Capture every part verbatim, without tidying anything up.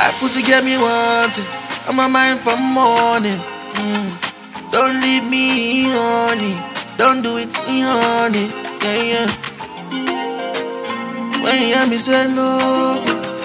That pussy get me wanted. On my mind for morning. Mm. Don't leave me, honey. Don't do it, honey. Yeah, yeah. When you hear me say no,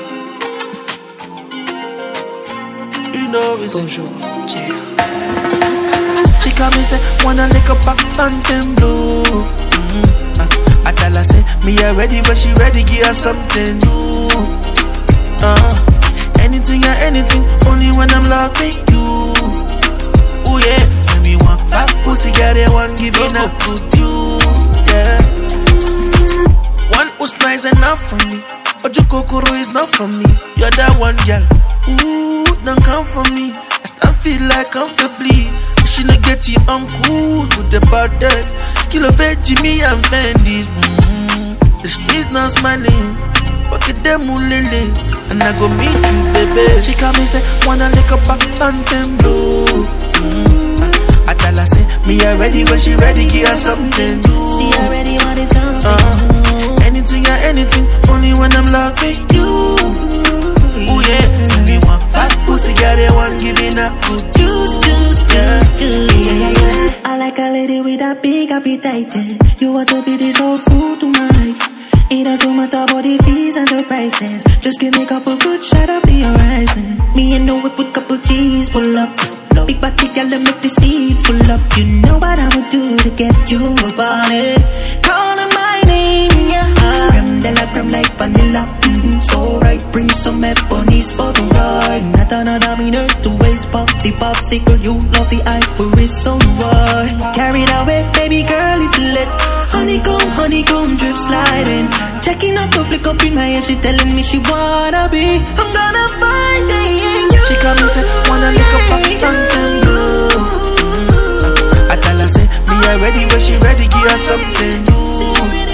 you know it's Bonjour, Jay. She call me say, wanna lick up back Phantom Blue. Mm-hmm. uh, I tell her say, me already, but she ready, give her something new. Uh, anything or anything, only when I'm loving you. Oh yeah, say me one fat pussy, girl, they want giving up to you. Yeah. One was nice enough for me, but your kokoro is not for me. You're that one, girl. Ooh, don't come for me. I still feel like comfortably. She no get you, I'm cool with the bad dead. Kilo fed Jimmy and Fendi's. Mm-hmm. The streets not smiling, but get them ulele. And I go meet you, baby. She call me say, wanna lick up back Phantom Blue. Mm-hmm. I tell her say, me already when she ready, give her something new. She already wanted something uh, anything or anything, only when I'm loving you. Oh yeah, say me one fat pussy, girl, they want giving up good juice, juice, yeah. juice, yeah, yeah, yeah. I like a lady with a big appetite. Eh. You want to be the soul food to my life. It doesn't matter about the fees and the prices. Just give me a couple good shot of the horizon. Me and no whip with couple G's, pull up. Big body girl, let make the seat full up. You know what I would do to get you about it. Calling my name, yeah. Creme de la creme like vanilla. Mm-hmm. So right, bring some ebonies for the ride. Not another minute to waste. Pop the popsicle, you love the ivory, so what? Carried away, baby girl, it's lit. Honeycomb, honeycomb, drip sliding. Checking out the flick up in my head, she telling me she wanna be. I'm gonna find it in you. She come and say, wanna lick up back Phantom Blue. I tell her say, me already when she ready, give her something new.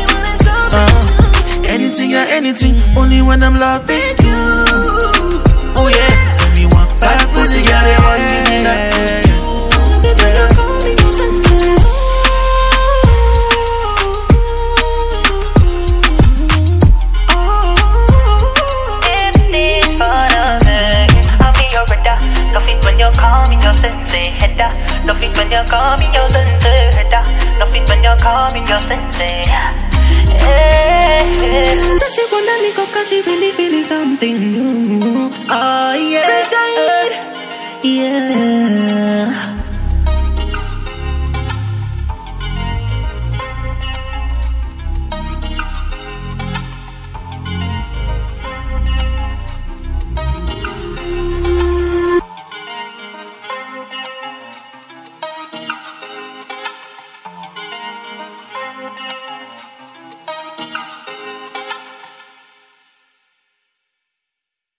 Uh, anything or anything, only when I'm loving you. Oh yeah, say me one fat pussy, girl, they want give me that to you. Call me your sensei, header. Love it when you call me your sensei, header. Love it when you call me your sensei. Hey. So she wanna lick up cause she really feeling something new. Oh yeah, yeah.